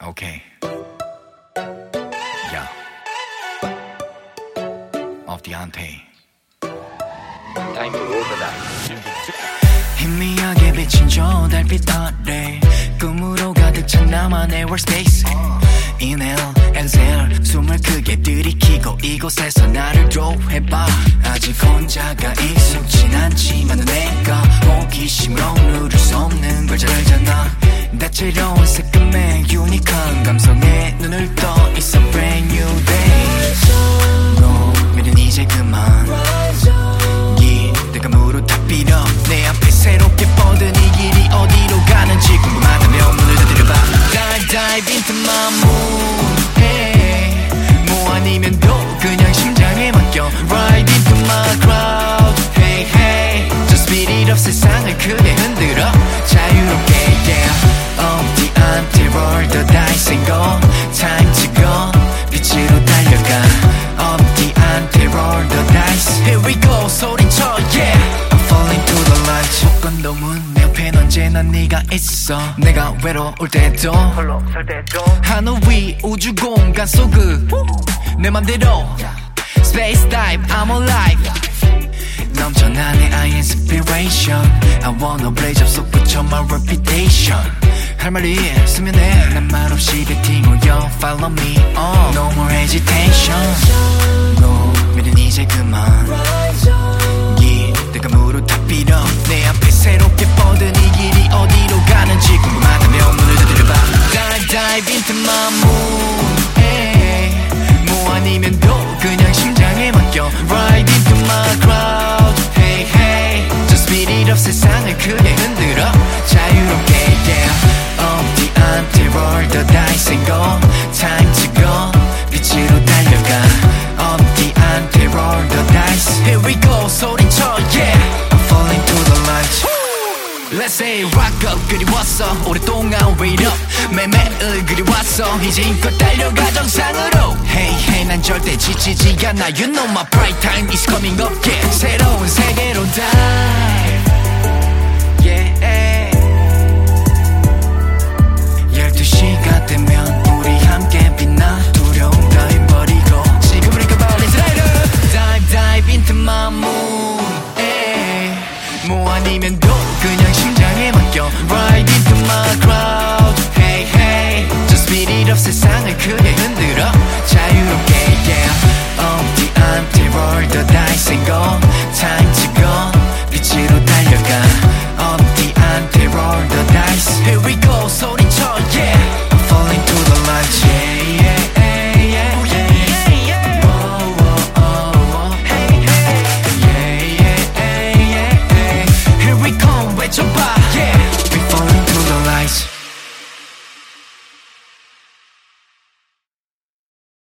Okay. Yeah. Off the ante. Time to roll the dice. 희미하게 비친 저 달빛 아래 꿈으로 가득 찬 나만의 workspace. Inhale, exhale 숨을 크게 들이키고 이곳에서 나를 드롭해봐. 아직 혼자가 익숙진 않지만 내가 호기심으로 누를 수 없는 걸 잘 알잖아. 다채로운 색감에 유니크한 감성에 눈을 떠 It's a brand new day. 고민은 이제 그만 기대가 무릎 다 빌어 내 앞에 새롭게 뻗은 이 길이 어디로 가는지 궁금하다면 문을 두드려봐. Dive into my mood hey. 뭐 아니면 또 그냥 심장에 맡겨 Ride into my crowd hey hey Just beat it up 세상을 크게 흔들어 자유롭게 yeah 엄디한테 roll the dice and go Time to go 빛으로 달려가 엄디한테 roll the dice Here we go 소리쳐 yeah I'm falling to the light 조건도 문 내 옆엔 언제나 네가 있어 내가 외로울 때도 홀로 설 때도 하늘 위 우주 공간 속을 내 맘대로 Space dive I'm alive 넘쳐나 내 I inspiration I wanna blaze up 속 붙여 my reputation 할 말이 있으면 해 난 말없이 뱉이고 yo follow me No more hesitation 고민은 이제 그만 기대가 무릎 다 빌어 내 앞에 새롭게 뻗은 이 길이 어디로 가는지 궁금하다면 문을 두드려봐 Dive into my mood hey. 뭐 아니면 또 그냥 심장에 맡겨 Ride into my crowd hey hey Just beat it up 세상을 크게 흔들어 자유롭게 yeah 엄디한테 roll the dice and go Time to go 빛으로 달려가 엄디한테 roll the dice Here we go 소리쳐 yeah I'm falling to the light Let's say rock up 그리웠어 오랫동안 wait up 매매을 그리웠어 이제 힘껏 달려가 정상으로 Hey hey 난 절대 지치지 않아 You know my bright time is coming up yeah 새로운 세계로 dive